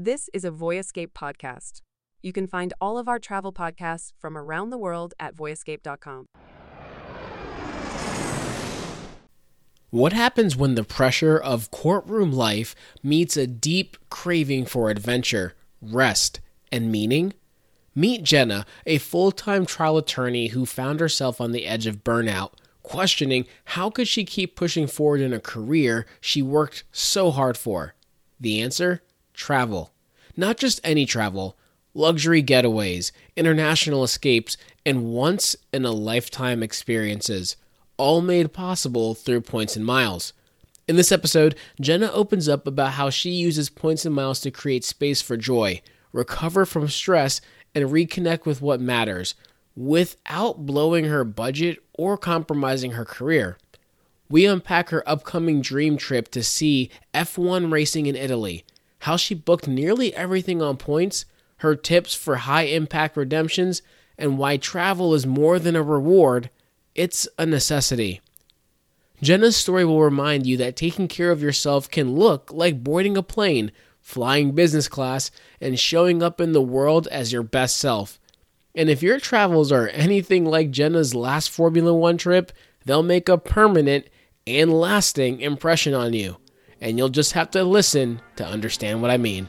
This is a Voyescape podcast. You can find all of our travel podcasts from around the world at voyescape.com. What happens when the pressure of courtroom life meets a deep craving for adventure, rest, and meaning? Meet Jenna, a full-time trial attorney who found herself on the edge of burnout, questioning how could she keep pushing forward in a career she worked so hard for. The answer? Travel. Not just any travel, luxury getaways, international escapes, and once-in-a-lifetime experiences, all made possible through points and miles. In this episode, Jenna opens up about how she uses points and miles to create space for joy, recover from stress, and reconnect with what matters, without blowing her budget or compromising her career. We unpack her upcoming dream trip to see F1 racing in Italy, how she booked nearly everything on points, her tips for high-impact redemptions, and why travel is more than a reward, it's a necessity. Jenna's story will remind you that taking care of yourself can look like boarding a plane, flying business class, and showing up in the world as your best self. And if your travels are anything like Jenna's last Formula One trip, they'll make a permanent and lasting impression on you. And you'll just have to listen to understand what I mean.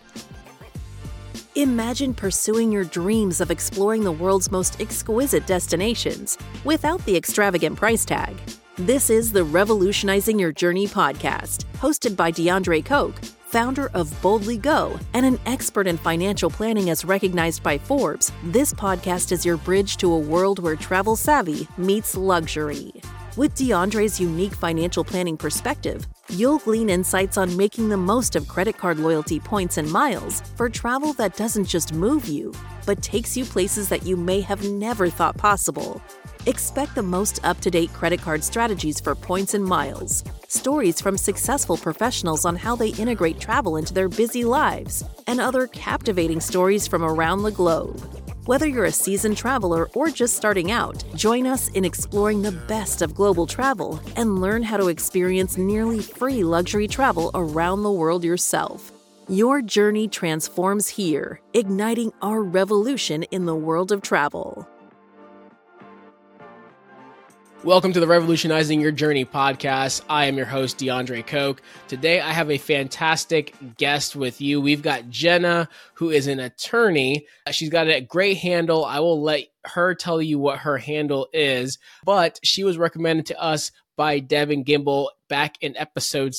Imagine pursuing your dreams of exploring the world's most exquisite destinations without the extravagant price tag. This is the Revolutionizing Your Journey podcast, hosted by DeAndre Koch, founder of Boldly Go and an expert in financial planning as recognized by Forbes. This podcast is your bridge to a world where travel savvy meets luxury. With DeAndre's unique financial planning perspective, you'll glean insights on making the most of credit card loyalty points and miles for travel that doesn't just move you, but takes you places that you may have never thought possible. Expect the most up-to-date credit card strategies for points and miles, stories from successful professionals on how they integrate travel into their busy lives, and other captivating stories from around the globe. Whether you're a seasoned traveler or just starting out, join us in exploring the best of global travel and learn how to experience nearly free luxury travel around the world yourself. Your journey transforms here, igniting our revolution in the world of travel. Welcome to the Revolutionizing Your Journey podcast. I am your host, DeAndre Koch. Today, I have a fantastic guest with you. We've got Jenna, who is an attorney. She's got a great handle. I will let her tell you what her handle is, but she was recommended to us by Devin Gimbel back in episode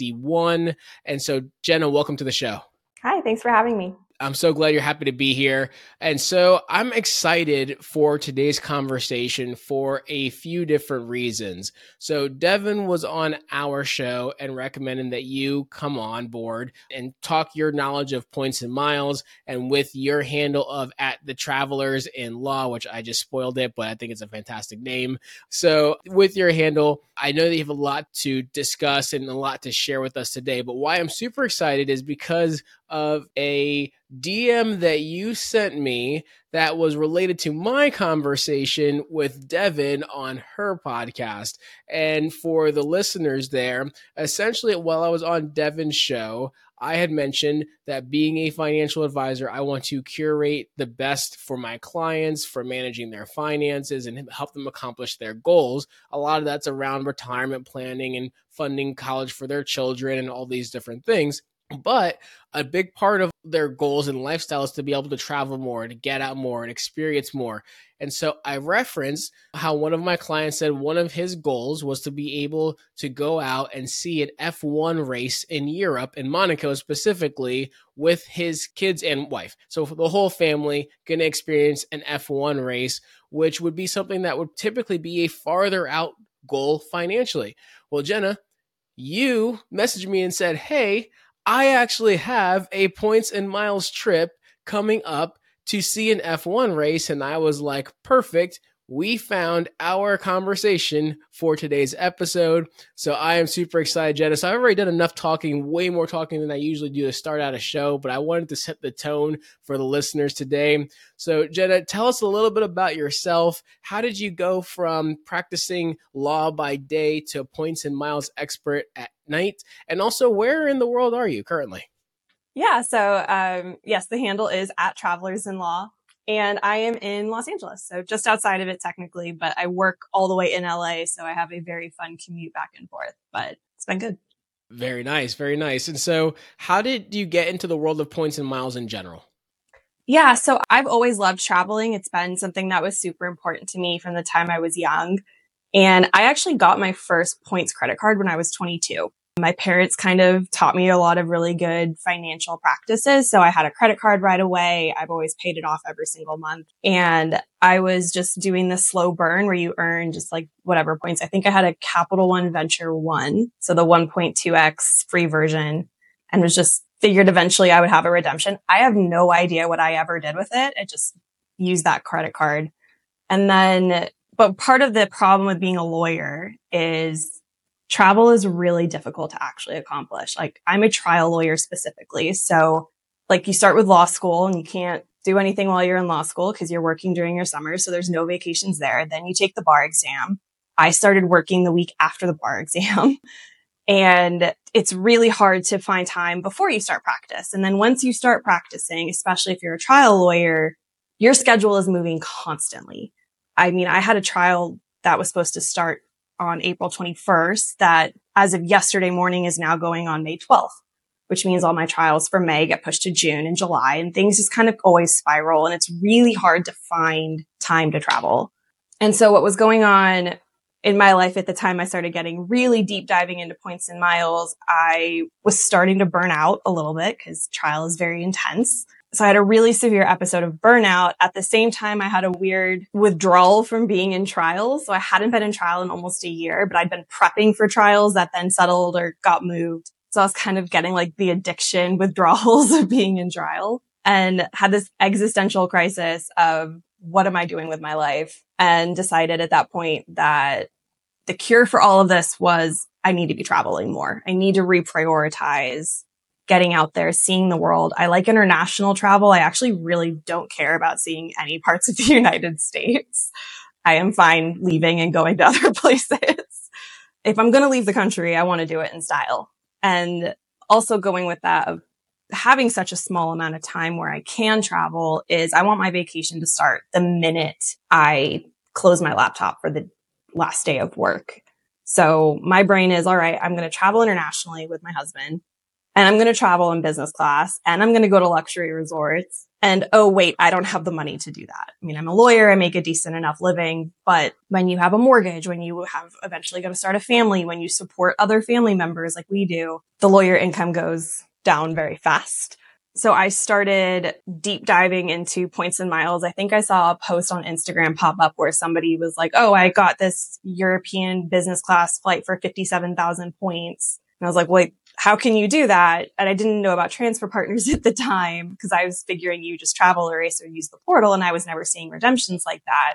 61. And so, Jenna, welcome to the show. Hi, thanks for having me. I'm so glad you're happy to be here. And so I'm excited for today's conversation for a few different reasons. So Devin was on our show and recommended that you come on board and talk your knowledge of points and miles, and with your handle of @TheTravelers-in-Law, which I just spoiled it, but I think it's a fantastic name. So with your handle, I know that you have a lot to discuss and a lot to share with us today, but why I'm super excited is because of a DM that you sent me that was related to my conversation with Devin on her podcast. And for the listeners there, essentially while I was on Devin's show, I had mentioned that being a financial advisor, I want to curate the best for my clients for managing their finances and help them accomplish their goals. A lot of that's around retirement planning and funding college for their children and all these different things. But a big part of their goals and lifestyle is to be able to travel more, to get out more and experience more. And so I referenced how one of my clients said one of his goals was to be able to go out and see an F1 race in Europe, in Monaco specifically, with his kids and wife. So for the whole family going to experience an F1 race, which would be something that would typically be a farther out goal financially. Well, Jenna, you messaged me and said, hey, I actually have a points and miles trip coming up to see an F1 race. And I was like, perfect. We found our conversation for today's episode. So I am super excited, Jenna. So I've already done enough talking, way more talking than I usually do to start out a show, but I wanted to set the tone for the listeners today. So Jenna, tell us a little bit about yourself. How did you go from practicing law by day to a points and miles expert at night? And also, where in the world are you currently? Yeah. So, yes, the handle is at Travelers in Law, and I am in Los Angeles. So just outside of it technically, but I work all the way in LA. So I have a very fun commute back and forth, but it's been good. Very nice. Very nice. And so how did you get into the world of points and miles in general? Yeah. So I've always loved traveling. It's been something that was super important to me from the time I was young. And I actually got my first points credit card when I was 22. My parents kind of taught me a lot of really good financial practices. So I had a credit card right away. I've always paid it off every single month. And I was just doing the slow burn where you earn just like whatever points. I think I had a Capital One Venture 1. So the 1.2x free version, and was just figured eventually I would have a redemption. I have no idea what I ever did with it. I just used that credit card. And then, but part of the problem with being a lawyer is travel is really difficult to actually accomplish. Like I'm a trial lawyer specifically. So like you start with law school and you can't do anything while you're in law school because you're working during your summers. So there's no vacations there. Then you take the bar exam. I started working the week after the bar exam. And it's really hard to find time before you start practice. And then once you start practicing, especially if you're a trial lawyer, your schedule is moving constantly. I mean, I had a trial that was supposed to start on April 21st that as of yesterday morning is now going on May 12th, which means all my trials for May get pushed to June and July, and things just kind of always spiral. And it's really hard to find time to travel. And so what was going on in my life at the time I started getting really deep diving into points and miles, I was starting to burn out a little bit because trial is very intense. So I had a really severe episode of burnout. At the same time, I had a weird withdrawal from being in trials. So I hadn't been in trial in almost a year, but I'd been prepping for trials that then settled or got moved. So I was kind of getting like the addiction withdrawals of being in trial and had this existential crisis of what am I doing with my life? And decided at that point that the cure for all of this was I need to be traveling more. I need to reprioritize getting out there, seeing the world. I like international travel. I actually really don't care about seeing any parts of the United States. I am fine leaving and going to other places. If I'm going to leave the country, I want to do it in style. And also going with that of having such a small amount of time where I can travel is I want my vacation to start the minute I close my laptop for the last day of work. So my brain is, all right, I'm going to travel internationally with my husband, and I'm going to travel in business class, and I'm going to go to luxury resorts. And oh, wait, I don't have the money to do that. I mean, I'm a lawyer. I make a decent enough living. But when you have a mortgage, when you have eventually going to start a family, when you support other family members like we do, the lawyer income goes down very fast. So I started deep diving into points and miles. I think I saw a post on Instagram pop up where somebody was like, oh, I got this European business class flight for 57,000 points. And I was like, wait, how can you do that? And I didn't know about transfer partners at the time because I was figuring you just travel, erase, or use the portal. And I was never seeing redemptions like that.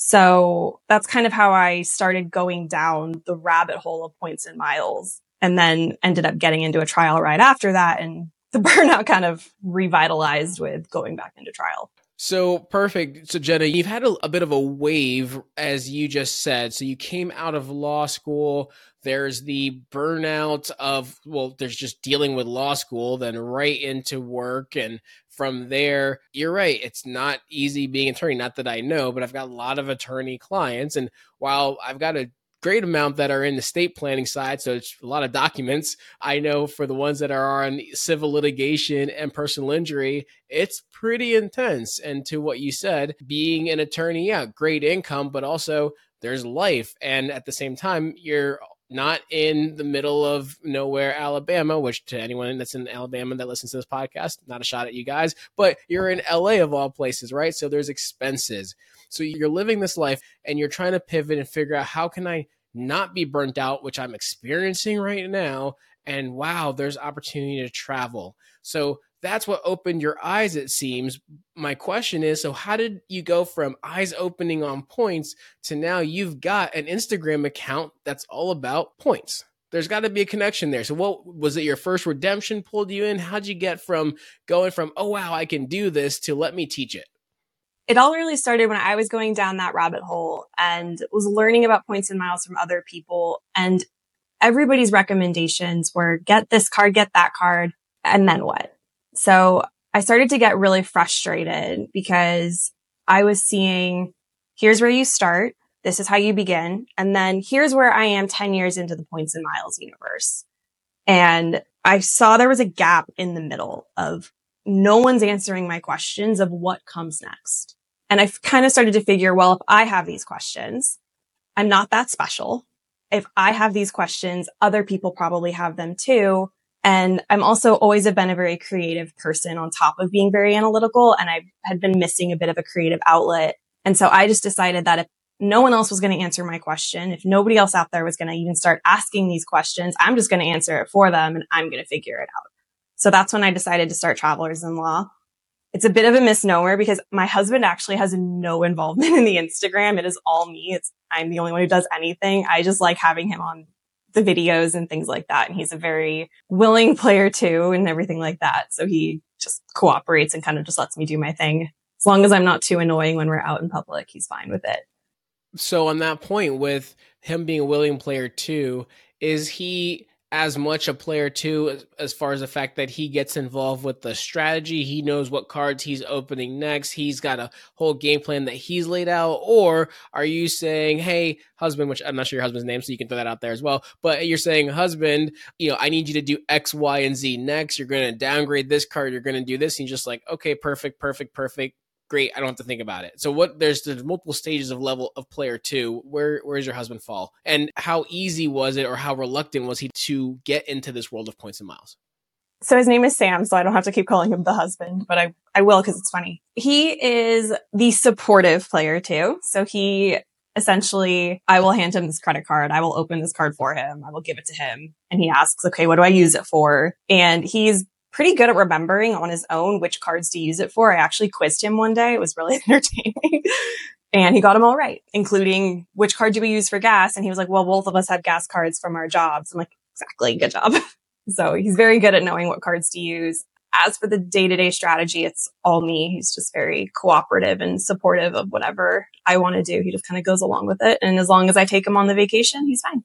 So that's kind of how I started going down the rabbit hole of points and miles, and then ended up getting into a trial right after that. And the burnout kind of revitalized with going back into trial. So perfect. So Jenna, you've had a bit of a wave, as you just said. So you came out of law school. There's the burnout of, well, there's just dealing with law school, then right into work. And from there, you're right. It's not easy being an attorney. Not that I know, but I've got a lot of attorney clients. And while I've got a great amount that are in the estate planning side, so it's a lot of documents. I know for the ones that are on civil litigation and personal injury, it's pretty intense. And to what you said, being an attorney, yeah, great income, but also there's life. And at the same time, you're not in the middle of nowhere, Alabama, which to anyone that's in Alabama that listens to this podcast, not a shot at you guys, but you're in LA of all places, right? So there's expenses. So you're living this life and you're trying to pivot and figure out how can I not be burnt out, which I'm experiencing right now. And wow, there's opportunity to travel. So that's what opened your eyes, it seems. My question is, so how did you go from eyes opening on points to now you've got an Instagram account that's all about points? There's got to be a connection there. So what was it, your first redemption pulled you in? How'd you get from going from, oh, wow, I can do this to let me teach it? It all really started when I was going down that rabbit hole and was learning about points and miles from other people. And everybody's recommendations were get this card, get that card, and then what? So I started to get really frustrated because I was seeing, here's where you start. This is how you begin. And then here's where I am 10 years into the points and miles universe. And I saw there was a gap in the middle of no one's answering my questions of what comes next. And I kind of started to figure, well, if I have these questions, I'm not that special. If I have these questions, other people probably have them too. And I'm also always have been a very creative person on top of being very analytical. And I had been missing a bit of a creative outlet. And so I just decided that if no one else was going to answer my question, if nobody else out there was going to even start asking these questions, I'm just going to answer it for them and I'm going to figure it out. So that's when I decided to start Travelers in Law. It's a bit of a misnomer because my husband actually has no involvement in the Instagram. It is all me. I'm the only one who does anything. I just like having him on the videos and things like that. And he's a very willing player too and everything like that. So he just cooperates and kind of just lets me do my thing. As long as I'm not too annoying when we're out in public, he's fine with it. So on that point, with him being a willing player too, is he as much a player too, as far as the fact that he gets involved with the strategy, he knows what cards he's opening next, he's got a whole game plan that he's laid out? Or are you saying, hey, husband, which I'm not sure your husband's name, so you can throw that out there as well, but you're saying, husband, I need you to do X, Y, and Z next. You're going to downgrade this card. You're going to do this. And you're just like, okay, perfect. Great. I don't have to think about it. So there's multiple stages of level of player two. Where does your husband fall? And how easy was it, or how reluctant was he to get into this world of points and miles? So his name is Sam, so I don't have to keep calling him the husband, but I will because it's funny. He is the supportive player too. So he essentially, I will hand him this credit card. I will open this card for him. I will give it to him. And he asks, okay, what do I use it for? And he's pretty good at remembering on his own which cards to use it for. I actually quizzed him one day. It was really entertaining. And he got them all right, including which card do we use for gas? And he was like, well, both of us have gas cards from our jobs. I'm like, exactly. Good job. So he's very good at knowing what cards to use. As for the day-to-day strategy, it's all me. He's just very cooperative and supportive of whatever I want to do. He just kind of goes along with it. And as long as I take him on the vacation, he's fine.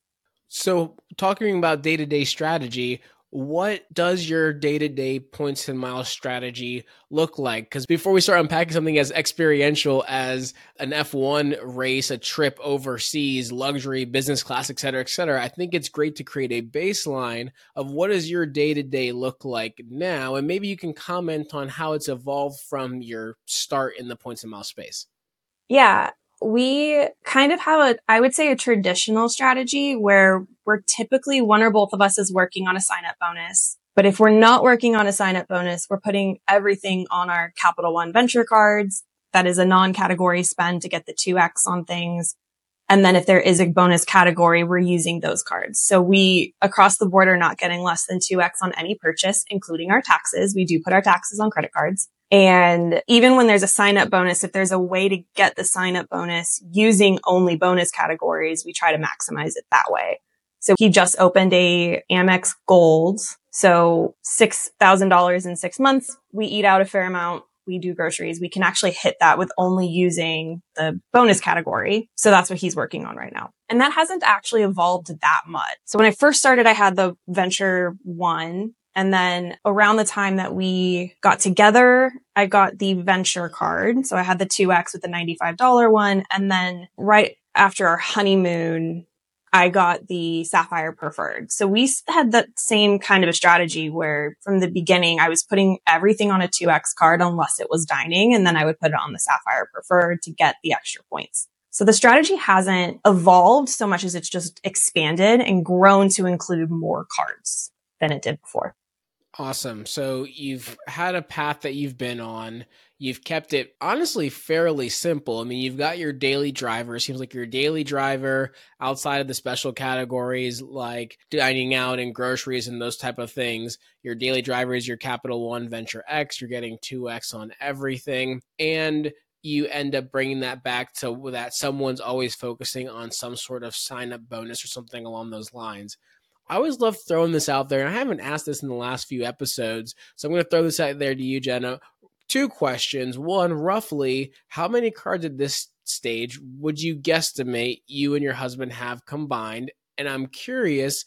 So talking about day-to-day strategy, what does your day-to-day points and miles strategy look like? Because before we start unpacking something as experiential as an F1 race, a trip overseas, luxury, business class, et cetera, I think it's great to create a baseline of what does your day-to-day look like now? And maybe you can comment on how it's evolved from your start in the points and miles space. Yeah. We kind of have I would say a traditional strategy where we're typically one or both of us is working on a sign-up bonus. But if we're not working on a sign-up bonus, we're putting everything on our Capital One venture cards. That is a non-category spend to get the 2x on things. And then if there is a bonus category, we're using those cards. So we across the board are not getting less than 2x on any purchase, including our taxes. We do put our taxes on credit cards. And even when there's a sign-up bonus, if there's a way to get the sign-up bonus using only bonus categories, we try to maximize it that way. So he just opened a Amex Gold. So $6,000 in 6 months. We eat out a fair amount. We do groceries. We can actually hit that with only using the bonus category. So that's what he's working on right now. And that hasn't actually evolved that much. So when I first started, I had the Venture One. And then around the time that we got together, I got the venture card. So I had the 2x with the $95 one. And then right after our honeymoon, I got the Sapphire Preferred. So we had that same kind of a strategy where from the beginning, I was putting everything on a 2x card unless it was dining. And then I would put it on the Sapphire Preferred to get the extra points. So the strategy hasn't evolved so much as it's just expanded and grown to include more cards than it did before. Awesome. So you've had a path that you've been on. You've kept it honestly fairly simple. I mean, you've got your daily driver. It seems like your daily driver outside of the special categories like dining out and groceries and those type of things. Your daily driver is your Capital One Venture X. You're getting 2x on everything. And you end up bringing that back to that someone's always focusing on some sort of sign-up bonus or something along those lines. I always love throwing this out there, and I haven't asked this in the last few episodes, so I'm going to throw this out there to you, Jenna. 2 questions. One, roughly, how many cards at this stage would you guesstimate you and your husband have combined? And I'm curious,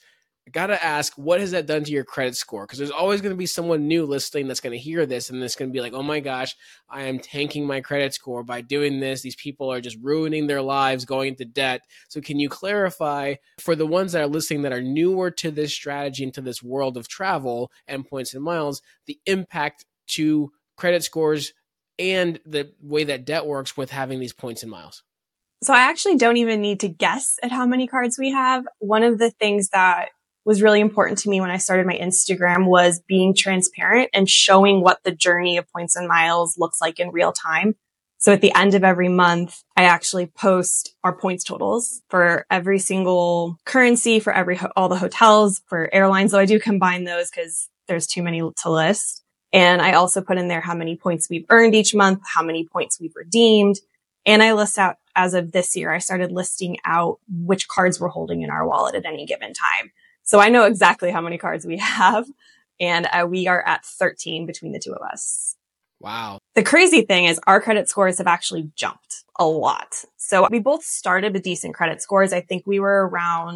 I got to ask, what has that done to your credit score? Because there's always going to be someone new listening that's going to hear this and it's going to be like, oh my gosh, I am tanking my credit score by doing this. These people are just ruining their lives, going into debt. So can you clarify for the ones that are listening that are newer to this strategy and to this world of travel and points and miles, the impact to credit scores and the way that debt works with having these points and miles? So I actually don't even need to guess at how many cards we have. One of the things that was really important to me when I started my Instagram was being transparent and showing what the journey of points and miles looks like in real time. So at the end of every month, I actually post our points totals for every single currency, for all the hotels, for airlines. So I do combine those because there's too many to list. And I also put in there how many points we've earned each month, how many points we've redeemed. And I list out, as of this year, I started listing out which cards we're holding in our wallet at any given time. So I know exactly how many cards we have. And we are at 13 between the two of us. Wow. The crazy thing is our credit scores have actually jumped a lot. So we both started with decent credit scores. I think we were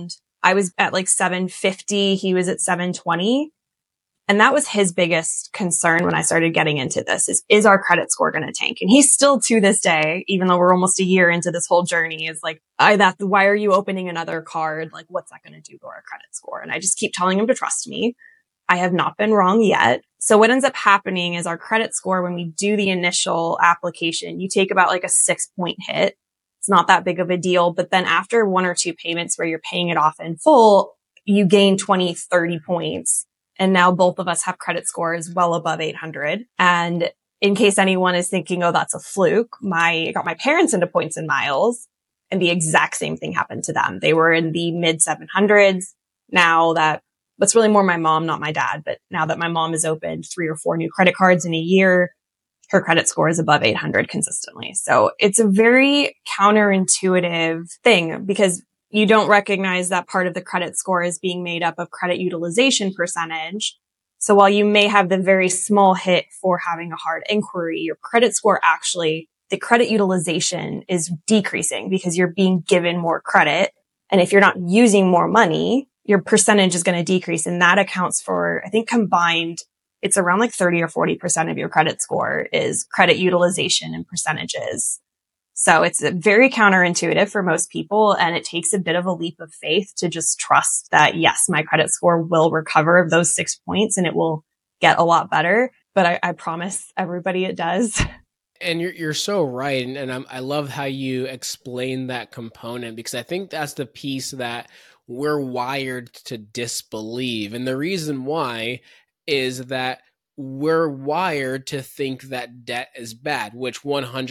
I was at like 750. He was at 720. And that was his biggest concern when I started getting into this is our credit score going to tank? And he's still to this day, even though we're almost a year into this whole journey, is like, why are you opening another card? Like, what's that going to do to our credit score? And I just keep telling him to trust me. I have not been wrong yet. So what ends up happening is our credit score, when we do the initial application, you take about like a 6-point hit. It's not that big of a deal. But then after 1 or 2 payments where you're paying it off in full, you gain 20, 30 points. And now both of us have credit scores well above 800. And in case anyone is thinking, oh, that's a fluke, I got my parents into points and miles and the exact same thing happened to them. They were in the mid 700s. Now that's really more my mom, not my dad. But now that my mom has opened 3 or 4 new credit cards in a year, her credit score is above 800 consistently. So it's a very counterintuitive thing because you don't recognize that part of the credit score is being made up of credit utilization percentage. So while you may have the very small hit for having a hard inquiry, your credit score actually, the credit utilization is decreasing because you're being given more credit. And if you're not using more money, your percentage is going to decrease. And that accounts for, I think combined, it's around like 30 or 40% of your credit score is credit utilization and percentages. So it's very counterintuitive for most people. And it takes a bit of a leap of faith to just trust that, yes, my credit score will recover those 6 points and it will get a lot better. But I promise everybody it does. And you're so right. And I love how you explain that component because I think that's the piece that we're wired to disbelieve. And the reason why is that we're wired to think that debt is bad, which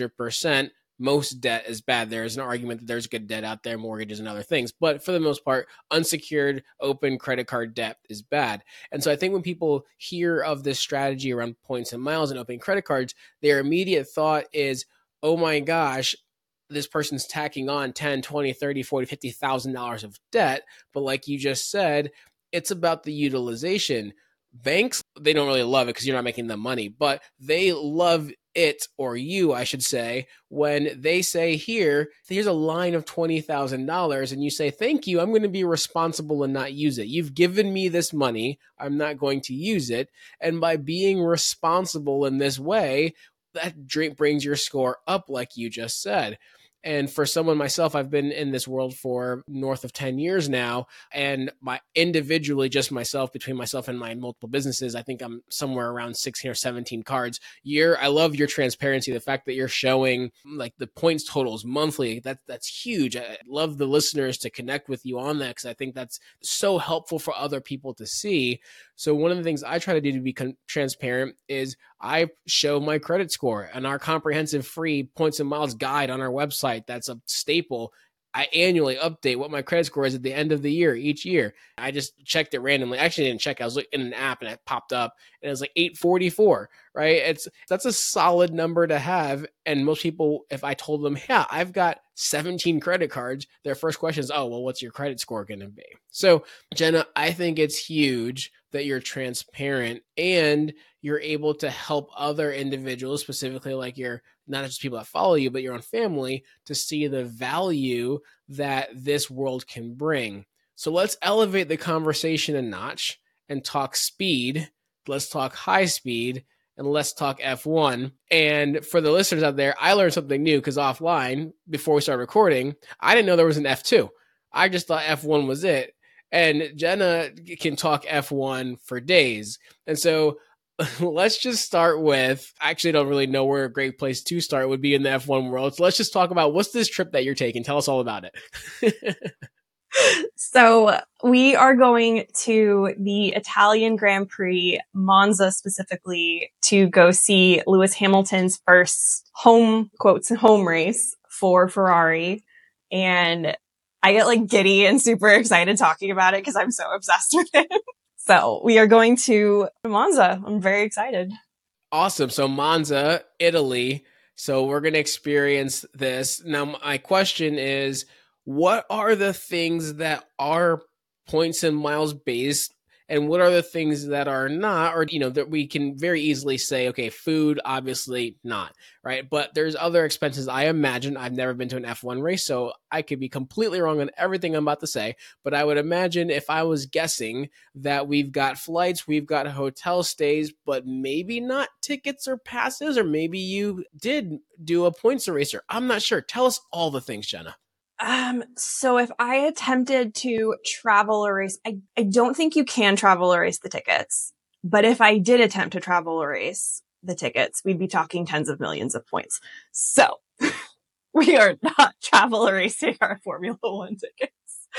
100% most debt is bad. There is an argument that there's good debt out there, mortgages and other things. But for the most part, unsecured, open credit card debt is bad. And so I think when people hear of this strategy around points and miles and opening credit cards, their immediate thought is, oh my gosh, this person's tacking on 10, 20, 30, 40, $50,000 of debt. But like you just said, it's about the utilization. Banks, they don't really love it because you're not making them money, but they love it, or you, I should say, when they say, here's a line of $20,000 and you say, thank you, I'm going to be responsible and not use it. You've given me this money. I'm not going to use it. And by being responsible in this way, that brings your score up like you just said. And for someone myself, I've been in this world for north of 10 years now. And individually, just myself, between myself and my multiple businesses, I think I'm somewhere around 16 or 17 cards. I love your transparency. The fact that you're showing like the points totals monthly, that's huge. I love the listeners to connect with you on that because I think that's so helpful for other people to see. So one of the things I try to do to be transparent is I show my credit score and our comprehensive free points and miles guide on our website. That's a staple. I annually update what my credit score is at the end of the year, each year. I just checked it randomly. Actually, I didn't check. I was looking in an app and it popped up and it was like 844, right? That's a solid number to have. And most people, if I told them, yeah, I've got 17 credit cards, their first question is, oh, well, what's your credit score going to be? So Jenna, I think it's huge that you're transparent and you're able to help other individuals, specifically like your, not just people that follow you, but your own family, to see the value that this world can bring. So let's elevate the conversation a notch and talk speed. Let's talk high speed and let's talk F1. And for the listeners out there, I learned something new because offline, before we started recording, I didn't know there was an F2. I just thought F1 was it. And Jenna can talk F1 for days. And so let's just start with, I actually don't really know where a great place to start would be in the F1 world. So let's just talk about what's this trip that you're taking? Tell us all about it. So we are going to the Italian Grand Prix, Monza specifically, to go see Lewis Hamilton's first home race for Ferrari. And I get like giddy and super excited talking about it because I'm so obsessed with it. So we are going to Monza. I'm very excited. Awesome. So Monza, Italy. So we're going to experience this. Now, my question is, what are the things that are points and miles based, and what are the things that are not, or, that we can very easily say, okay, food, obviously not, right? But there's other expenses. I imagine, I've never been to an F1 race, so I could be completely wrong on everything I'm about to say, but I would imagine if I was guessing that we've got flights, we've got hotel stays, but maybe not tickets or passes, or maybe you did do a points eraser. I'm not sure. Tell us all the things, Jenna. So if I attempted to travel erase, I don't think you can travel erase the tickets, but if I did attempt to travel erase the tickets, we'd be talking tens of millions of points. So we are not travel erasing our Formula One tickets.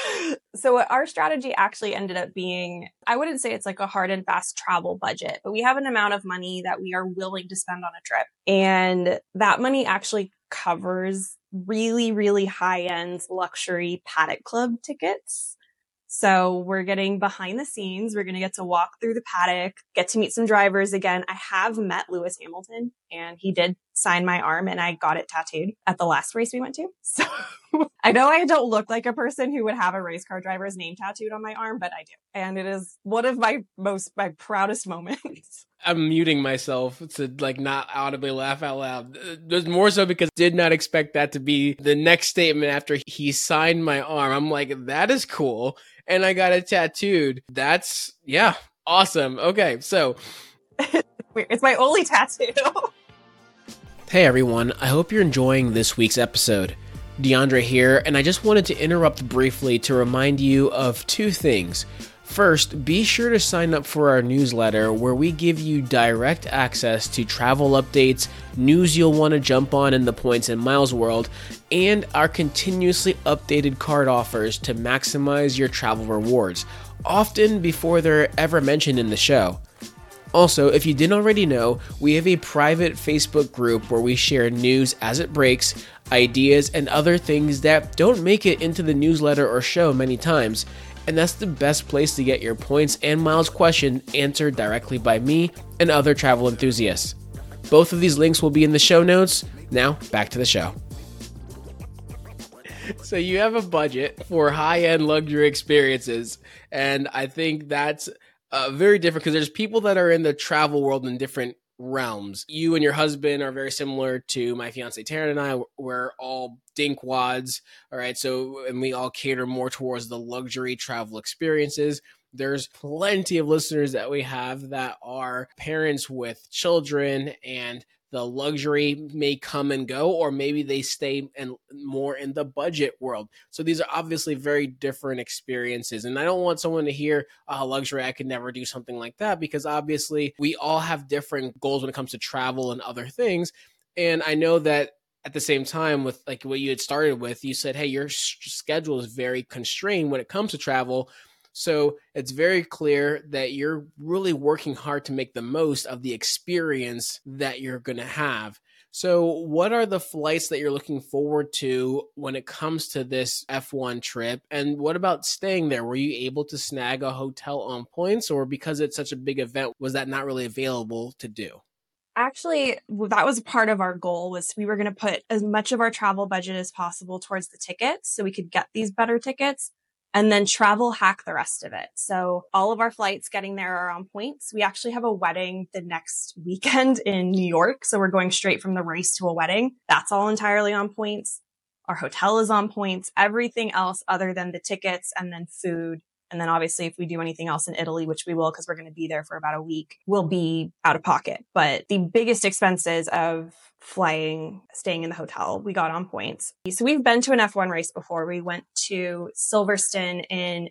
So what our strategy actually ended up being, I wouldn't say it's like a hard and fast travel budget, but we have an amount of money that we are willing to spend on a trip. And that money actually covers really, really high-end luxury Paddock Club tickets. So we're getting behind the scenes. We're going to get to walk through the paddock, get to meet some drivers again. I have met Lewis Hamilton and he did sign my arm and I got it tattooed at the last race we went to. So I know I don't look like a person who would have a race car driver's name tattooed on my arm, but I do. And it is one of my proudest moments. I'm muting myself to not audibly laugh out loud. There's more so because I did not expect that to be the next statement after he signed my arm. I'm like, that is cool. And I got it tattooed. That's, awesome. Okay, so. It's my only tattoo. Hey everyone, I hope you're enjoying this week's episode. DeAndre here, and I just wanted to interrupt briefly to remind you of two things. First, be sure to sign up for our newsletter where we give you direct access to travel updates, news you'll want to jump on in the points and miles world, and our continuously updated card offers to maximize your travel rewards, often before they're ever mentioned in the show. Also, if you didn't already know, we have a private Facebook group where we share news as it breaks, ideas, and other things that don't make it into the newsletter or show many times. And that's the best place to get your points and miles question answered directly by me and other travel enthusiasts. Both of these links will be in the show notes. Now, back to the show. So you have a budget for high-end luxury experiences, and I think that's very different because there's people that are in the travel world in different realms. You and your husband are very similar to my fiance Taryn and I. We're all dinkwads, all right? So, and we all cater more towards the luxury travel experiences. There's plenty of listeners that we have that are parents with children, and the luxury may come and go, or maybe they stay more in the budget world. So these are obviously very different experiences. And I don't want someone to hear, luxury, I could never do something like that, because obviously we all have different goals when it comes to travel and other things. And I know that at the same time, with like what you had started with, you said, hey, your schedule is very constrained when it comes to travel. So it's very clear that you're really working hard to make the most of the experience that you're going to have. So what are the flights that you're looking forward to when it comes to this F1 trip? And what about staying there? Were you able to snag a hotel on points, or because it's such a big event, was that not really available to do? Actually, that was part of our goal, was we were going to put as much of our travel budget as possible towards the tickets so we could get these better tickets, and then travel hack the rest of it. So all of our flights getting there are on points. We actually have a wedding the next weekend in New York. So we're going straight from the race to a wedding. That's all entirely on points. Our hotel is on points. Everything else other than the tickets and then food. And then obviously if we do anything else in Italy, which we will because we're going to be there for about a week, will be out of pocket. But the biggest expenses of flying, staying in the hotel, we got on points. So we've been to an F1 race before. We went to Silverstone in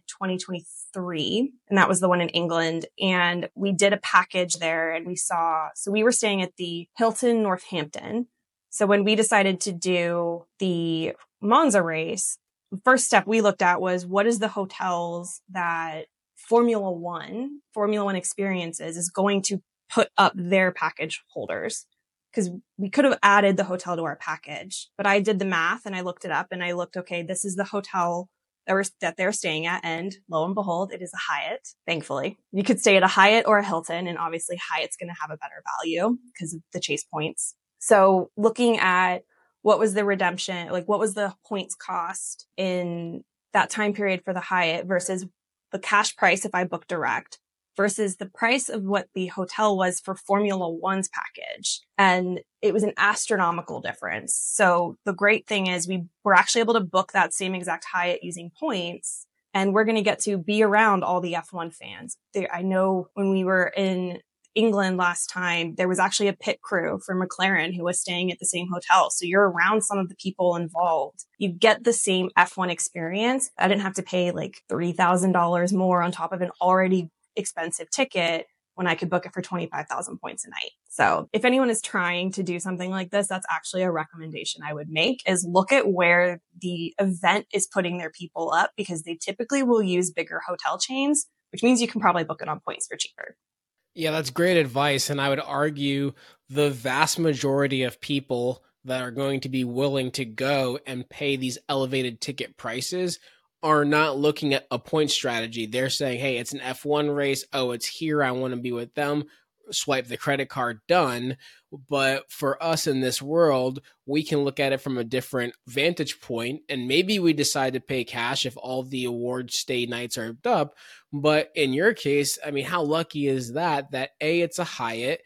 2023, and that was the one in England. And we did a package there and so we were staying at the Hilton Northampton. So when we decided to do the Monza race, the first step we looked at was what is the hotels that Formula One Experiences is going to put up their package holders. Because we could have added the hotel to our package, but I did the math and I looked it up and I looked, okay, this is the hotel that they're staying at. And lo and behold, it is a Hyatt. Thankfully, you could stay at a Hyatt or a Hilton, and obviously Hyatt's going to have a better value because of the Chase points. So looking at what was the redemption, like what was the points cost in that time period for the Hyatt versus the cash price if I book direct versus the price of what the hotel was for Formula One's package. And it was an astronomical difference. So the great thing is we were actually able to book that same exact Hyatt using points, and we're going to get to be around all the F1 fans. I know when we were in England last time, there was actually a pit crew for McLaren who was staying at the same hotel. So you're around some of the people involved. You get the same F1 experience. I didn't have to pay like $3,000 more on top of an already expensive ticket when I could book it for 25,000 points a night. So if anyone is trying to do something like this, that's actually a recommendation I would make, is look at where the event is putting their people up, because they typically will use bigger hotel chains, which means you can probably book it on points for cheaper. Yeah, that's great advice. And I would argue the vast majority of people that are going to be willing to go and pay these elevated ticket prices are not looking at a point strategy. They're saying, hey, it's an F1 race. Oh, it's here. I want to be with them. Swipe the credit card, done. But for us in this world, we can look at it from a different vantage point, and maybe we decide to pay cash if all the award stay nights are up. But in your case, I mean, how lucky is that A, it's a Hyatt,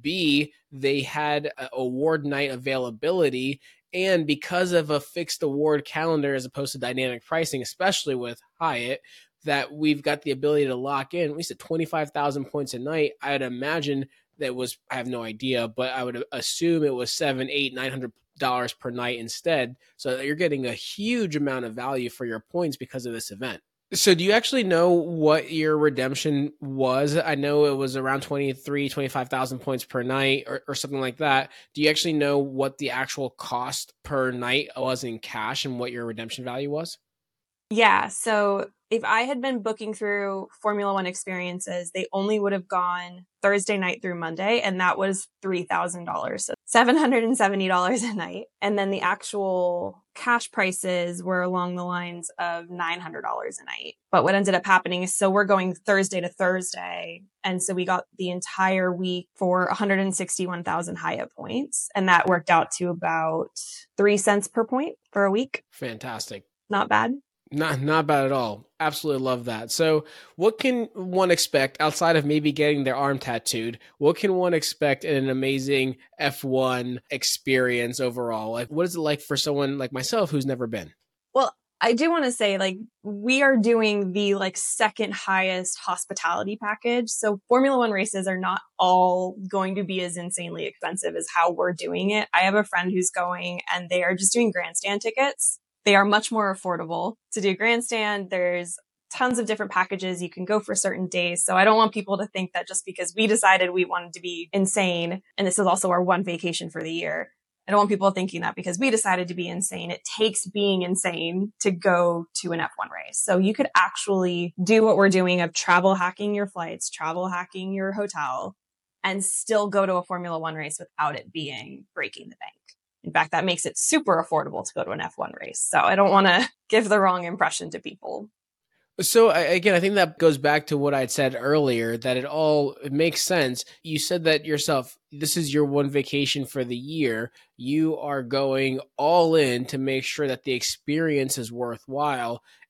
B, they had award night availability, and because of a fixed award calendar as opposed to dynamic pricing, especially with Hyatt, that we've got the ability to lock in at least at 25,000 points a night. I'd imagine that was, I have no idea, but I would assume it was $700, $800, $900 per night instead. So you're getting a huge amount of value for your points because of this event. So do you actually know what your redemption was? I know it was around 25,000 points per night or something like that. Do you actually know what the actual cost per night was in cash and what your redemption value was? Yeah. So if I had been booking through Formula One Experiences, they only would have gone Thursday night through Monday, and that was $3,000. So $770 a night. And then the actual cash prices were along the lines of $900 a night. But what ended up happening is, so we're going Thursday to Thursday. And so we got the entire week for 161,000 Hyatt points. And that worked out to about 3 cents per point for a week. Fantastic. Not bad. Not bad at all. Absolutely love that. So what can one expect outside of maybe getting their arm tattooed? What can one expect in an amazing F1 experience overall? Like, what is it like for someone like myself who's never been? Well, I do want to say, like, we are doing the second highest hospitality package. So Formula One races are not all going to be as insanely expensive as how we're doing it. I have a friend who's going, and they are just doing grandstand tickets. They are much more affordable to do grandstand. There's tons of different packages. You can go for certain days. So I don't want people to think that just because we decided we wanted to be insane, and this is also our one vacation for the year, I don't want people thinking that because we decided to be insane, it takes being insane to go to an F1 race. So you could actually do what we're doing of travel hacking your flights, travel hacking your hotel, and still go to a Formula One race without it being breaking the bank. In fact, that makes it super affordable to go to an F1 race. So I don't want to give the wrong impression to people. So again, I think that goes back to what I'd said earlier, that it makes sense. You said that yourself, this is your one vacation for the year. You are going all in to make sure that the experience is worthwhile.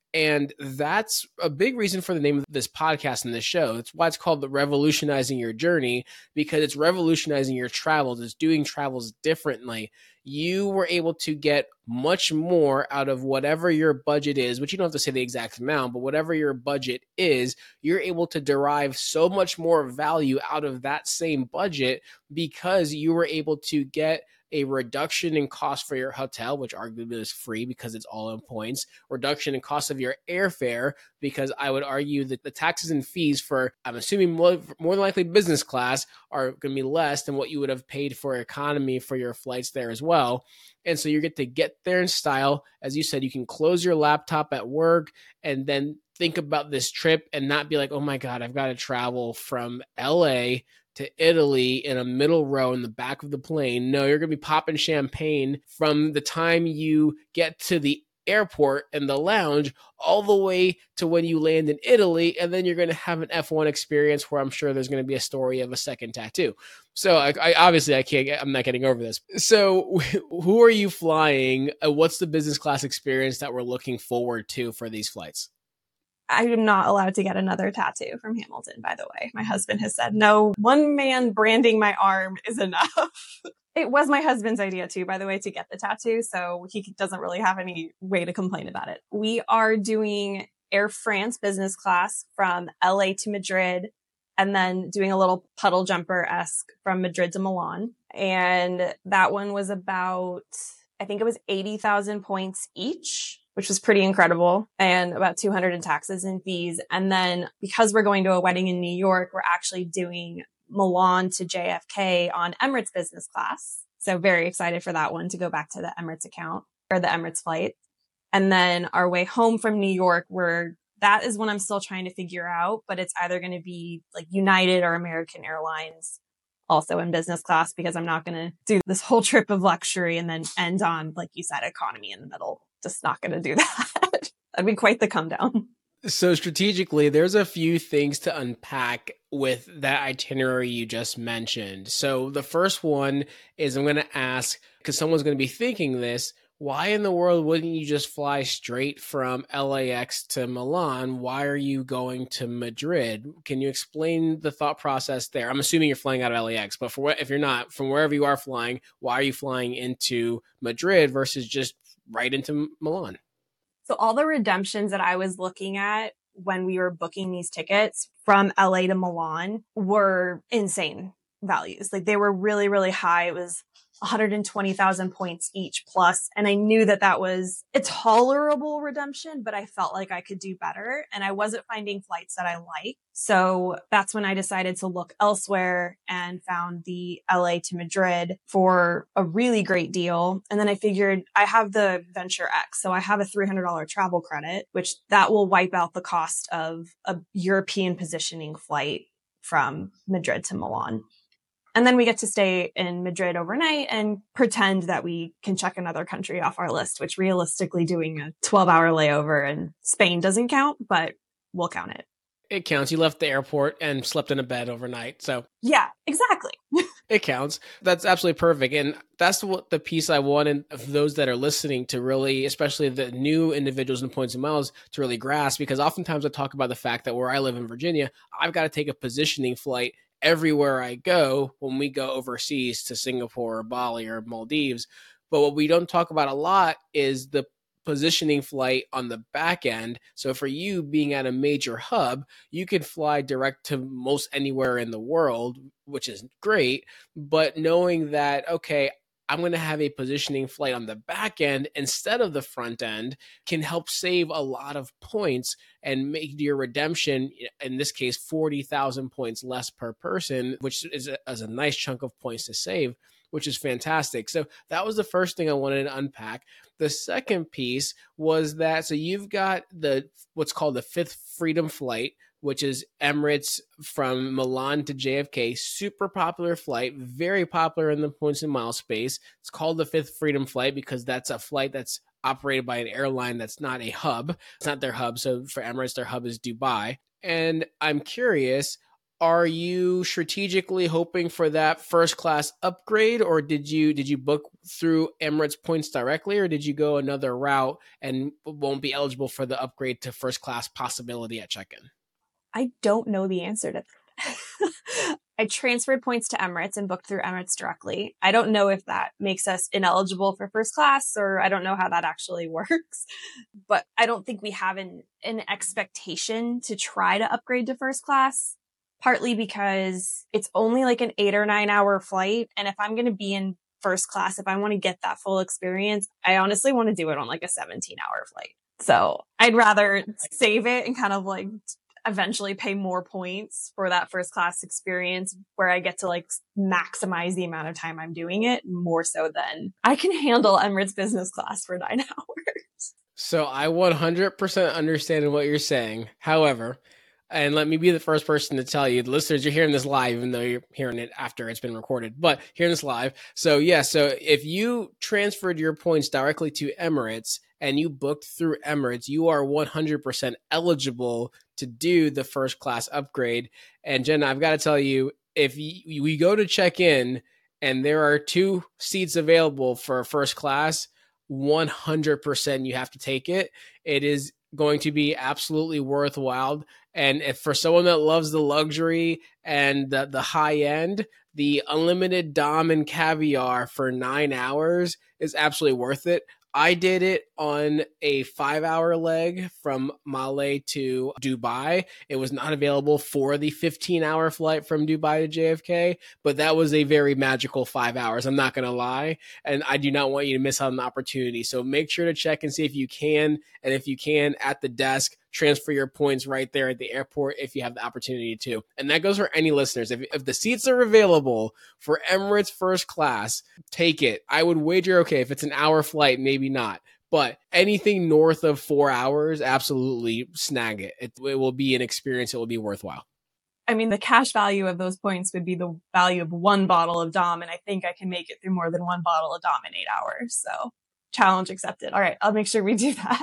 And that's a big reason for the name of this podcast and this show. It's why it's called the Revolutionizing Your Journey, because it's revolutionizing your travels. It's doing travels differently. You were able to get much more out of whatever your budget is, which you don't have to say the exact amount, but whatever your budget is, you're able to derive so much more value out of that same budget because you were able to get a reduction in cost for your hotel, which arguably is free because it's all in points, reduction in cost of your airfare, because I would argue that the taxes and fees for, I'm assuming more than likely business class, are going to be less than what you would have paid for economy for your flights there as well. And so you get there in style. As you said, you can close your laptop at work and then think about this trip and not be like, oh my God, I've got to travel from LA to Italy in a middle row in the back of the plane. No, you're going to be popping champagne from the time you get to the airport and the lounge all the way to when you land in Italy. And then you're going to have an F1 experience where I'm sure there's going to be a story of a second tattoo. So I'm not getting over this. So who are you flying? What's the business class experience that we're looking forward to for these flights? I am not allowed to get another tattoo from Hamilton, by the way. My husband has said, no, one man branding my arm is enough. It was my husband's idea too, by the way, to get the tattoo. So he doesn't really have any way to complain about it. We are doing Air France business class from LA to Madrid, and then doing a little puddle jumper-esque from Madrid to Milan. And that one was about, I think it was 80,000 points each, which was pretty incredible, and about 200 in taxes and fees. And then because we're going to a wedding in New York, we're actually doing Milan to JFK on Emirates business class. So very excited for that one to go back to the Emirates account or the Emirates flight. And then our way home from New York, that is one I'm still trying to figure out, but it's either going to be like United or American Airlines also in business class, because I'm not going to do this whole trip of luxury and then end on, like you said, economy in the middle. Just not going to do that. That'd be quite the come down. So strategically, there's a few things to unpack with that itinerary you just mentioned. So the first one is, I'm going to ask, because someone's going to be thinking this, why in the world wouldn't you just fly straight from LAX to Milan? Why are you going to Madrid? Can you explain the thought process there? I'm assuming you're flying out of LAX, but if you're not, from wherever you are flying, why are you flying into Madrid versus just right into Milan? So all the redemptions that I was looking at when we were booking these tickets from LA to Milan were insane values. Like they were really, really high. It was 120,000 points each plus. And I knew that was a tolerable redemption, but I felt like I could do better. And I wasn't finding flights that I liked. So that's when I decided to look elsewhere and found the LA to Madrid for a really great deal. And then I figured I have the Venture X. So I have a $300 travel credit, which that will wipe out the cost of a European positioning flight from Madrid to Milan. And then we get to stay in Madrid overnight and pretend that we can check another country off our list, which realistically doing a 12-hour layover in Spain doesn't count, but we'll count it. It counts. You left the airport and slept in a bed overnight. So yeah, exactly. It counts. That's absolutely perfect. And that's what the piece I wanted of those that are listening to really, especially the new individuals in Points and Miles, to really grasp, because oftentimes I talk about the fact that where I live in Virginia, I've got to take a positioning flight everywhere I go when we go overseas to Singapore or Bali or Maldives. But what we don't talk about a lot is the positioning flight on the back end. So for you being at a major hub, you can fly direct to most anywhere in the world, which is great. But knowing that, okay, I'm going to have a positioning flight on the back end instead of the front end can help save a lot of points and make your redemption, in this case, 40,000 points less per person, which is a nice chunk of points to save, which is fantastic. So that was the first thing I wanted to unpack. The second piece was that, so you've got what's called the Fifth Freedom Flight, which is Emirates from Milan to JFK. Super popular flight, very popular in the Points and Miles space. It's called the Fifth Freedom Flight because that's a flight that's operated by an airline that's not a hub. It's not their hub. So for Emirates, their hub is Dubai. And I'm curious, are you strategically hoping for that first class upgrade, or did you book through Emirates points directly, or did you go another route and won't be eligible for the upgrade to first class possibility at check-in? I don't know the answer to that. I transferred points to Emirates and booked through Emirates directly. I don't know if that makes us ineligible for first class, or I don't know how that actually works, but I don't think we have an expectation to try to upgrade to first class, partly because it's only like an 8 or 9 hour flight. And if I'm going to be in first class, if I want to get that full experience, I honestly want to do it on like a 17-hour flight. So I'd rather save it and kind of like eventually pay more points for that first class experience where I get to like maximize the amount of time I'm doing it, more so than I can handle Emirates business class for 9 hours. So I 100% understand what you're saying. However, and let me be the first person to tell you, the listeners, you're hearing this live, even though you're hearing it after it's been recorded, but hearing this live. So yeah, so if you transferred your points directly to Emirates and you booked through Emirates, you are 100% eligible to do the first class upgrade. And Jenna, I've got to tell you, if we go to check in and there are 2 seats available for first class, 100% you have to take it. It is going to be absolutely worthwhile. And if for someone that loves the luxury and the high end, the unlimited Dom and caviar for 9 hours is absolutely worth it. I did it on a 5-hour leg from Male to Dubai. It was not available for the 15-hour flight from Dubai to JFK, but that was a very magical 5 hours. I'm not going to lie. And I do not want you to miss out on the opportunity. So make sure to check and see if you can. And if you can, at the desk, transfer your points right there at the airport if you have the opportunity to. And that goes for any listeners. If the seats are available for Emirates first class, take it. I would wager, okay, if it's an hour flight, maybe not. But anything north of 4 hours, absolutely snag it. It will be an experience. It will be worthwhile. I mean, the cash value of those points would be the value of 1 bottle of Dom. And I think I can make it through more than 1 bottle of Dom in 8 hours. So challenge accepted. All right, I'll make sure we do that.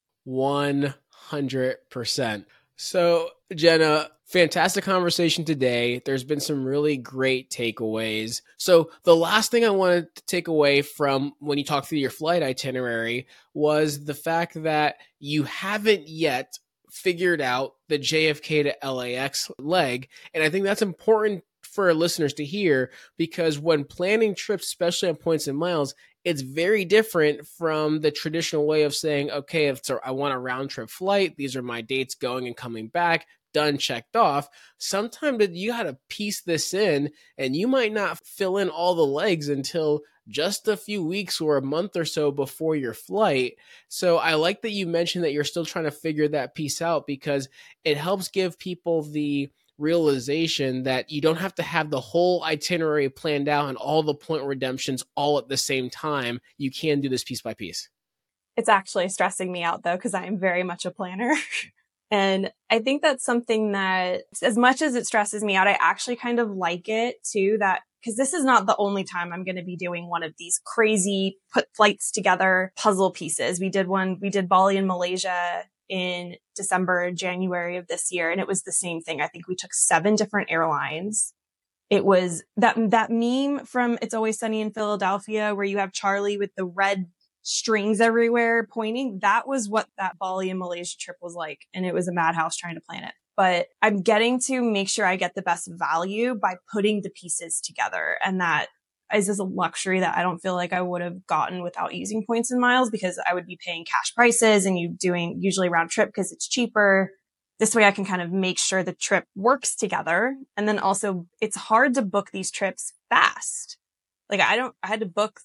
100%. So, Jenna, fantastic conversation today. There's been some really great takeaways. So the last thing I wanted to take away from when you talked through your flight itinerary was the fact that you haven't yet figured out the JFK to LAX leg. And I think that's important for our listeners to hear, because when planning trips, especially on points and miles, it's very different from the traditional way of saying, okay, if I want a round trip flight, these are my dates going and coming back, done, checked off. Sometimes you got to piece this in, and you might not fill in all the legs until just a few weeks or a month or so before your flight. So I like that you mentioned that you're still trying to figure that piece out, because it helps give people the realization that you don't have to have the whole itinerary planned out and all the point redemptions all at the same time. You can do this piece by piece. It's actually stressing me out though, because I am very much a planner. And I think that's something that, as much as it stresses me out, I actually kind of like it too, that because this is not the only time I'm going to be doing one of these crazy put flights together puzzle pieces. We did Bali and Malaysia in December, January of this year. And it was the same thing. I think we took 7 different airlines. It was that meme from It's Always Sunny in Philadelphia where you have Charlie with the red strings everywhere pointing. That was what that Bali and Malaysia trip was like. And it was a madhouse trying to plan it. But I'm getting to make sure I get the best value by putting the pieces together. And that is a luxury that I don't feel like I would have gotten without using points and miles, because I would be paying cash prices and you doing usually round trip because it's cheaper. This way I can kind of make sure the trip works together. And then also it's hard to book these trips fast. Like I had to book,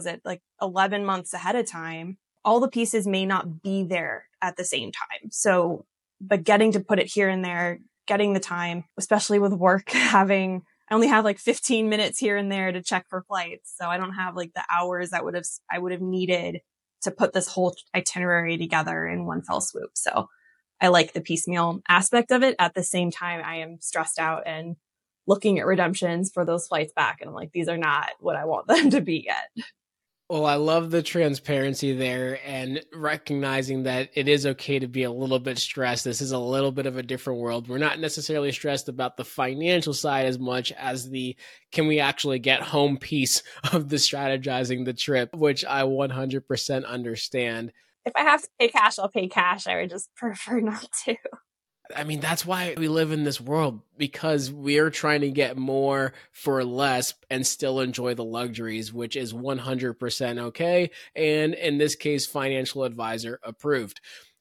11 months ahead of time. All the pieces may not be there at the same time. So, but getting to put it here and there, getting the time, especially with work, I only have like 15 minutes here and there to check for flights. So I don't have like the hours I would have needed to put this whole itinerary together in one fell swoop. So I like the piecemeal aspect of it. At the same time, I am stressed out and looking at redemptions for those flights back. And I'm like, these are not what I want them to be yet. Well, I love the transparency there and recognizing that it is okay to be a little bit stressed. This is a little bit of a different world. We're not necessarily stressed about the financial side as much as the can we actually get home piece of the strategizing the trip, which I 100% understand. If I have to pay cash, I'll pay cash. I would just prefer not to. I mean, that's why we live in this world, because we're trying to get more for less and still enjoy the luxuries, which is 100% okay. And in this case, financial advisor approved.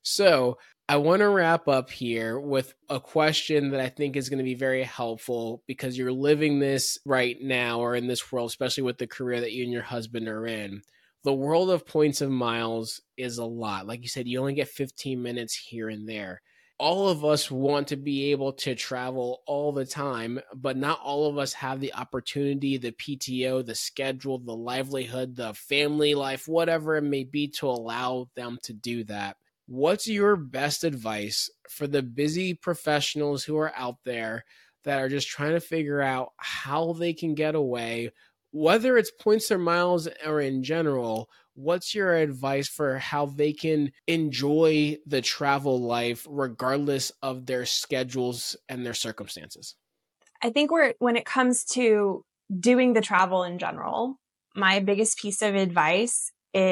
So I want to wrap up here with a question that I think is going to be very helpful because you're living this right now or in this world, especially with the career that you and your husband are in. The world of points and miles is a lot. Like you said, you only get 15 minutes here and there. All of us want to be able to travel all the time, but not all of us have the opportunity, the PTO, the schedule, the livelihood, the family life, whatever it may be to allow them to do that. What's your best advice for the busy professionals who are out there that are just trying to figure out how they can get away, whether it's points or miles or in general? What's your advice for how they can enjoy the travel life regardless of their schedules and their circumstances? I think when it comes to doing the travel in general, my biggest piece of advice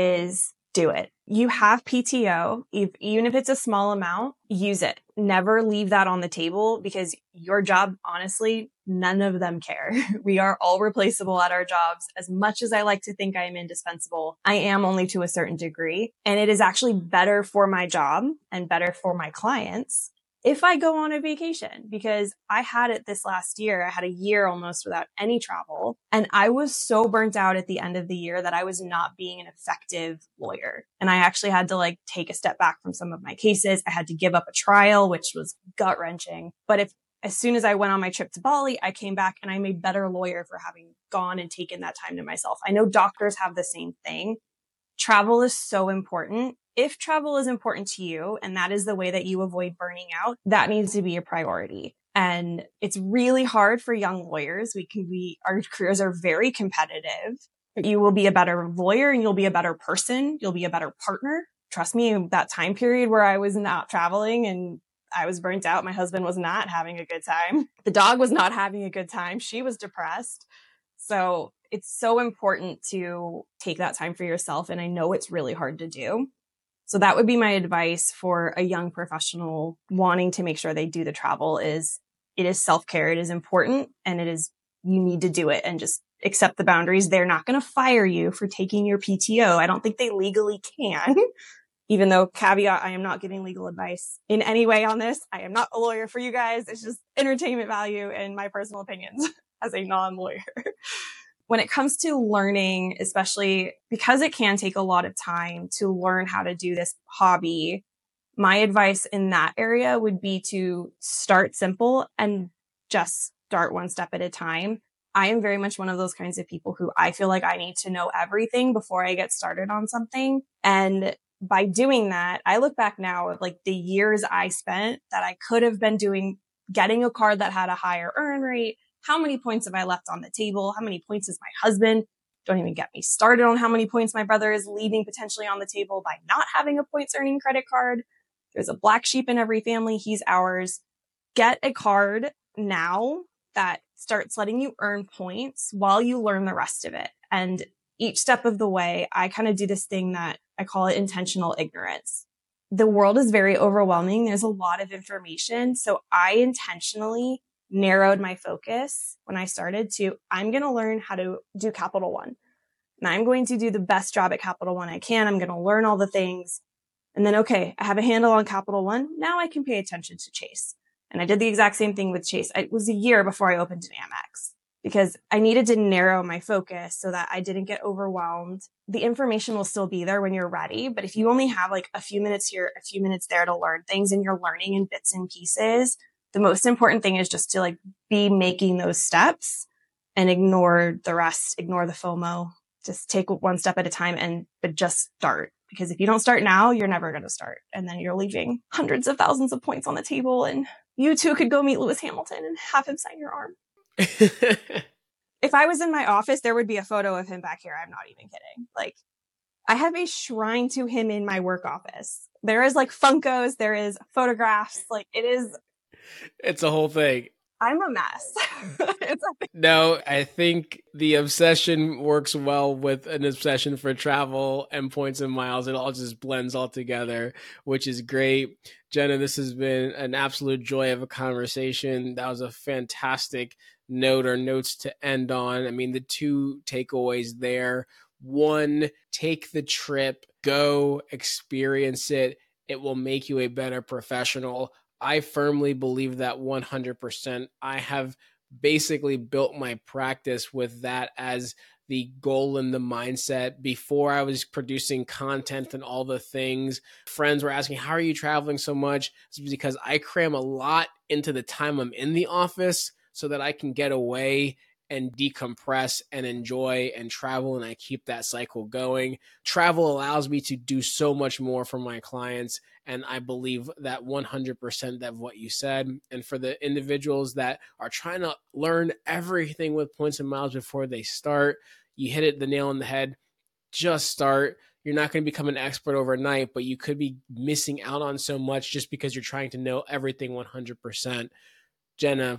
is do it. You have PTO, even if it's a small amount, use it. Never leave that on the table because your job, honestly, none of them care. We are all replaceable at our jobs. As much as I like to think I am indispensable, I am only to a certain degree. And it is actually better for my job and better for my clients if I go on a vacation, because I had it this last year. I had a year almost without any travel. And I was so burnt out at the end of the year that I was not being an effective lawyer. And I actually had to take a step back from some of my cases. I had to give up a trial, which was gut wrenching. But as soon as I went on my trip to Bali, I came back and I'm a better lawyer for having gone and taken that time to myself. I know doctors have the same thing. Travel is so important. If travel is important to you and that is the way that you avoid burning out, that needs to be a priority. And it's really hard for young lawyers. Our careers are very competitive. You will be a better lawyer and you'll be a better person. You'll be a better partner. Trust me, that time period where I was not traveling and I was burnt out, my husband was not having a good time. The dog was not having a good time. She was depressed. So it's so important to take that time for yourself. And I know it's really hard to do. So that would be my advice for a young professional wanting to make sure they do the travel is it is self-care. It is important and you need to do it and just accept the boundaries. They're not going to fire you for taking your PTO. I don't think they legally can, even though caveat, I am not giving legal advice in any way on this. I am not a lawyer for you guys. It's just entertainment value and my personal opinions as a non-lawyer. When it comes to learning, especially because it can take a lot of time to learn how to do this hobby, my advice in that area would be to start simple and just start one step at a time. I am very much one of those kinds of people who I feel like I need to know everything before I get started on something. And by doing that, I look back now at the years I spent that I could have been getting a card that had a higher earn rate. How many points have I left on the table? How many points is my husband? Don't even get me started on how many points my brother is leaving potentially on the table by not having a points earning credit card. There's a black sheep in every family. He's ours. Get a card now that starts letting you earn points while you learn the rest of it. And each step of the way, I kind of do this thing that I call it intentional ignorance. The world is very overwhelming. There's a lot of information. So I intentionally narrowed my focus when I started to, I'm going to learn how to do Capital One. And I'm going to do the best job at Capital One I can. I'm going to learn all the things. And then, okay, I have a handle on Capital One. Now I can pay attention to Chase. And I did the exact same thing with Chase. It was a year before I opened an Amex because I needed to narrow my focus so that I didn't get overwhelmed. The information will still be there when you're ready. But if you only have a few minutes here, a few minutes there to learn things and you're learning in bits and pieces, the most important thing is just to be making those steps and ignore the rest, ignore the FOMO. Just take one step at a time but just start. Because if you don't start now, you're never going to start. And then you're leaving hundreds of thousands of points on the table. And you too could go meet Lewis Hamilton and have him sign your arm. If I was in my office, there would be a photo of him back here. I'm not even kidding. Like, I have a shrine to him in my work office. There is like Funkos, there is photographs. Like, it's a whole thing. I'm a mess. No, I think the obsession works well with an obsession for travel and points and miles. It all just blends all together, which is great. Jenna, this has been an absolute joy of a conversation. That was a fantastic notes to end on. I mean, the two takeaways there. One, take the trip, go experience it. It will make you a better professional. I firmly believe that 100%. I have basically built my practice with that as the goal and the mindset. Before I was producing content and all the things, friends were asking, how are you traveling so much? It's because I cram a lot into the time I'm in the office so that I can get away and decompress and enjoy and travel, and I keep that cycle going. Travel allows me to do so much more for my clients, and I believe that 100% of what you said. And for the individuals that are trying to learn everything with points and miles before they start, you hit it the nail on the head. Just start. You're not going to become an expert overnight, but you could be missing out on so much just because you're trying to know everything 100%. Jenna,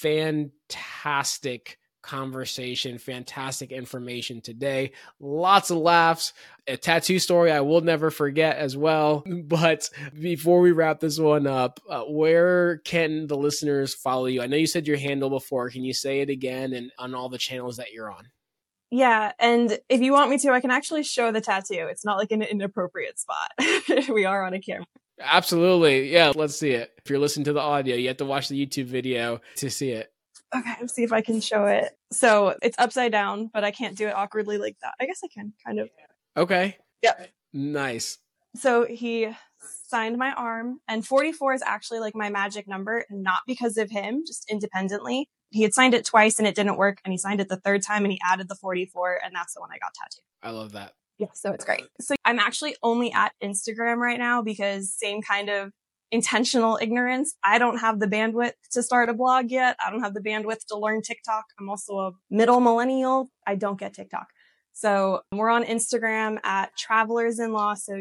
fantastic conversation, fantastic information today. Lots of laughs, a tattoo story I will never forget as well. But before we wrap this one up, where can the listeners follow you? I know you said your handle before. Can you say it again and on all the channels that you're on? Yeah. And if you want me to, I can actually show the tattoo. It's not like an inappropriate spot. We are on a camera. Absolutely. Yeah. Let's see it. If you're listening to the audio, you have to watch the YouTube video to see it. Okay, let's see if I can show it. So it's upside down, but I can't do it awkwardly like that. I guess I can, kind of. Okay. Yep. Nice. So he signed my arm, and 44 is actually like my magic number, and not because of him, just independently. He had signed it twice and it didn't work, and he signed it the third time and he added the 44, and that's the one I got tattooed. I love that. Yeah, so it's great. So I'm actually only at Instagram right now because same kind of intentional ignorance. I don't have the bandwidth to start a blog yet. I don't have the bandwidth to learn TikTok. I'm also a middle millennial. I don't get TikTok. So we're on Instagram at Travelers in Law. So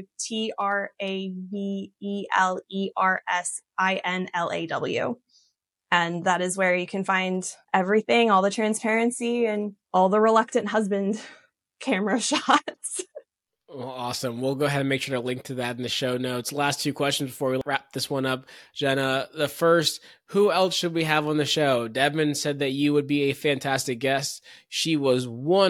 TravellersinLaw. And that is where you can find everything, all the transparency and all the reluctant husband camera shots. Well, awesome. We'll go ahead and make sure to link to that in the show notes. Last two questions before we wrap this one up. Jenna, the first, who else should we have on the show? Devin said that you would be a fantastic guest. She was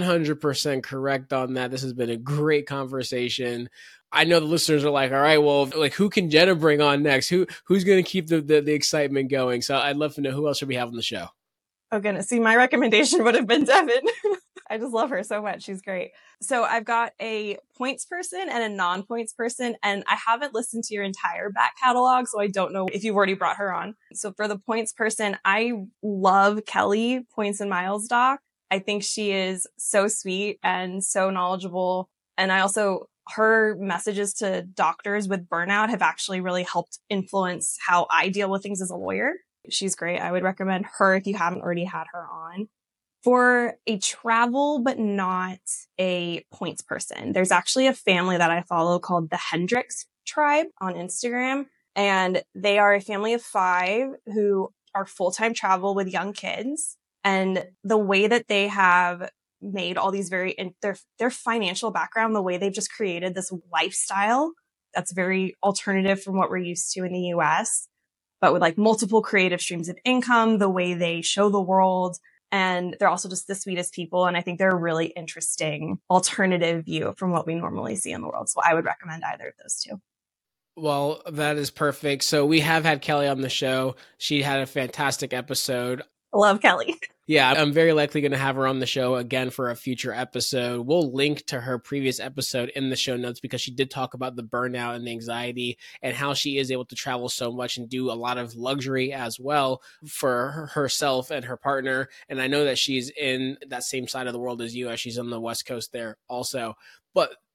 100% correct on that. This has been a great conversation. I know the listeners are like, all right, well, like, who can Jenna bring on next? Who's going to keep the excitement going? So I'd love to know who else should we have on the show. Oh, goodness. See, my recommendation would have been Devin. I just love her so much. She's great. So I've got a points person and a non-points person, and I haven't listened to your entire back catalog, so I don't know if you've already brought her on. So for the points person, I love Kelly, Points and Miles doc. I think she is so sweet and so knowledgeable. And I also, her messages to doctors with burnout have actually really helped influence how I deal with things as a lawyer. She's great. I would recommend her if you haven't already had her on. For a travel, but not a points person, there's actually a family that I follow called the Hendricks Tribe on Instagram. And they are a family of 5 who are full-time travel with young kids. And the way that they have made all these their financial background, the way they've just created this lifestyle that's very alternative from what we're used to in the US, but with like multiple creative streams of income, the way they show the world. And they're also just the sweetest people. And I think they're a really interesting alternative view from what we normally see in the world. So I would recommend either of those two. Well, that is perfect. So we have had Kelly on the show. She had a fantastic episode. I love Kelly. Yeah, I'm very likely going to have her on the show again for a future episode. We'll link to her previous episode in the show notes because she did talk about the burnout and the anxiety and how she is able to travel so much and do a lot of luxury as well for herself and her partner. And I know that she's in that same side of the world as you, as she's on the West Coast there also. But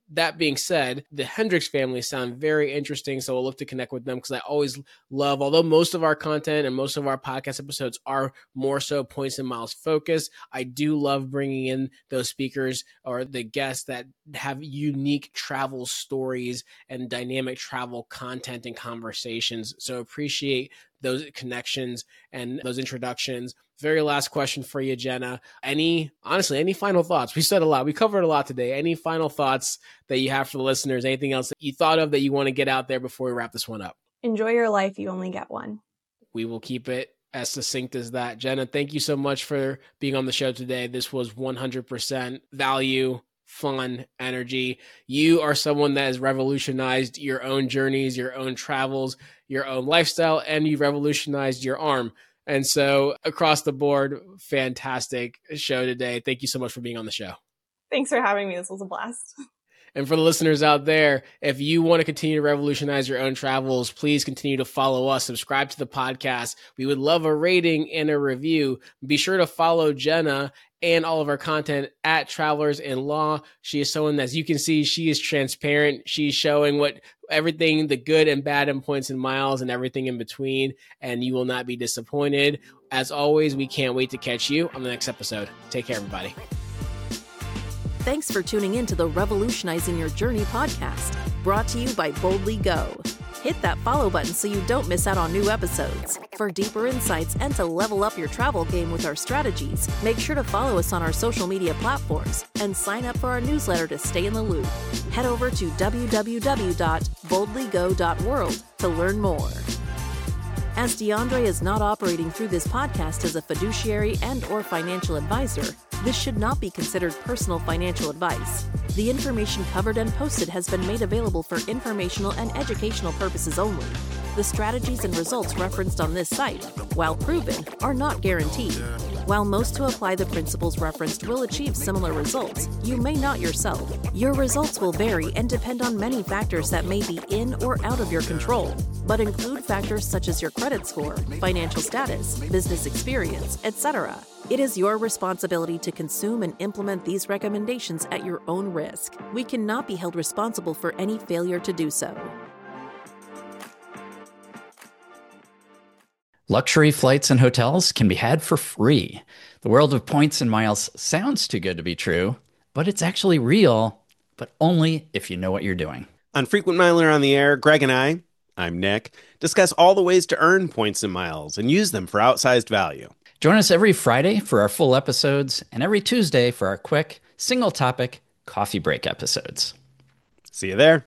that being said, the Hendricks family sound very interesting, so we'll look to connect with them because I always love, although most of our content and most of our podcast episodes are more so points and miles focused, I do love bringing in those speakers or the guests that have unique travel stories and dynamic travel content and conversations. So appreciate those connections and those introductions. Very last question for you, Jenna. Any final thoughts? We said a lot. We covered a lot today. Any final thoughts that you have for the listeners? Anything else that you thought of that you want to get out there before we wrap this one up? Enjoy your life. You only get one. We will keep it as succinct as that. Jenna, thank you so much for being on the show today. This was 100% value, fun, energy. You are someone that has revolutionized your own journeys, your own travels, your own lifestyle, and you revolutionized your arm. And so across the board, fantastic show today. Thank you so much for being on the show. Thanks for having me. This was a blast. And for the listeners out there, if you want to continue to revolutionize your own travels, please continue to follow us, subscribe to the podcast. We would love a rating and a review. Be sure to follow Jenna and all of our content at Travelers in Law. She is someone that, as you can see, she is transparent. She's showing everything, the good and bad and points and miles and everything in between, and you will not be disappointed. As always, we can't wait to catch you on the next episode. Take care, everybody. Thanks for tuning in to the Revolutionizing Your Journey podcast, brought to you by Boldly Go. Hit that follow button so you don't miss out on new episodes. For deeper insights and to level up your travel game with our strategies, make sure to follow us on our social media platforms and sign up for our newsletter to stay in the loop. Head over to www.boldlygo.world to learn more. As DeAndre is not operating through this podcast as a fiduciary and/or financial advisor, this should not be considered personal financial advice. The information covered and posted has been made available for informational and educational purposes only. The strategies and results referenced on this site, while proven, are not guaranteed. While most who apply the principles referenced will achieve similar results, you may not yourself. Your results will vary and depend on many factors that may be in or out of your control, but include factors such as your credit score, financial status, business experience, etc. It is your responsibility to consume and implement these recommendations at your own risk. We cannot be held responsible for any failure to do so. Luxury flights and hotels can be had for free. The world of points and miles sounds too good to be true, but it's actually real, but only if you know what you're doing. On Frequent Miler on the Air, Greg and I'm Nick, discuss all the ways to earn points and miles and use them for outsized value. Join us every Friday for our full episodes and every Tuesday for our quick, single-topic coffee break episodes. See you there.